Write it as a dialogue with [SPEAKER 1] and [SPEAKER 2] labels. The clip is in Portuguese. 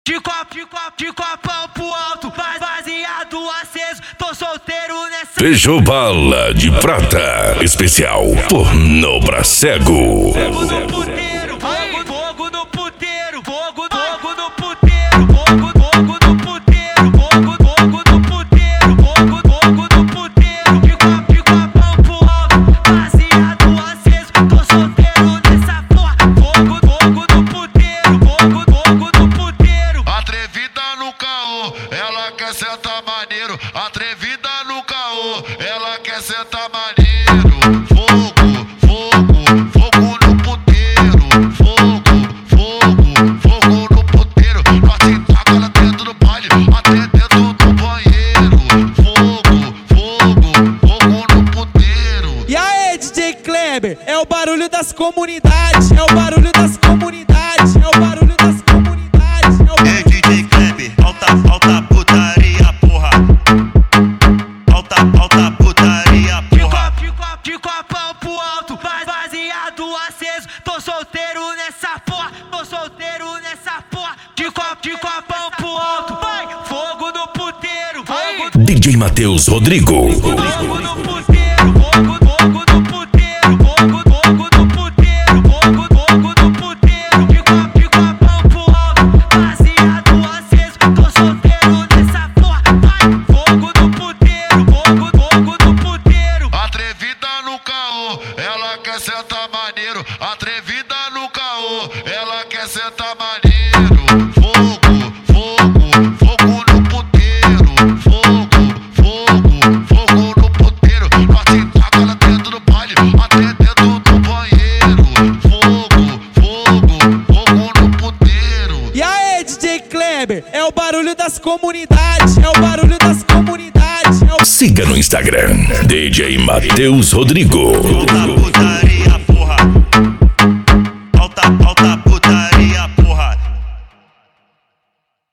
[SPEAKER 1] De copão pro alto, baseado aceso, tô solteiro nessa.
[SPEAKER 2] Feijão bala de prata, especial pornô pra cego.
[SPEAKER 1] Fogo no puteiro, fogo no puteiro, fogo no puteiro, fogo no puteiro, fogo no puteiro, fogo no puteiro. De copão pro alto, baseado aceso, tô solteiro nessa porra. Fogo no puteiro, fogo no puteiro.
[SPEAKER 3] Atrevida no caô, ela quer sentar maneiro. Atrevida no caô, ela quer sentar maneiro. Fogo no puteiro. Fogo no puteiro. Nós taca ela dentro do baile, até dentro do banheiro. Fogo no puteiro.
[SPEAKER 4] E aí, DJ Kleber, é o barulho das comunidades, é o barulho das comunidades, é o barulho das comunidades, é o barulho.
[SPEAKER 5] É DJ Kleber, alta putaria, porra. Alta putaria, porra.
[SPEAKER 1] De copão pro alto, baseado aceso, tô solteiro nessa porra, tô solteiro nessa porra. De copão pro alto, vai, fogo no puteiro,
[SPEAKER 2] DJ Matheus Rodrigo.
[SPEAKER 1] fogo no puteiro, fogo no puteiro, fogo no puteiro, fogo no puteiro. De copão pro alto, baseado aceso, tô solteiro nessa porra, vai, fogo no puteiro, fogo no puteiro.
[SPEAKER 3] Atrevida no caô, ela quer sentar maneiro. Atrevida no caô, ela quer sentar maneiro. Fogo no puteiro. Fogo no puteiro. Nós taca ela dentro do baile, até dentro do banheiro. Fogo no puteiro.
[SPEAKER 4] E aí, DJ Kleber, é o barulho das comunidades, é o barulho das comunidades, é o...
[SPEAKER 2] Siga no Instagram, DJ Matheus Rodrigo.
[SPEAKER 5] Alta putaria.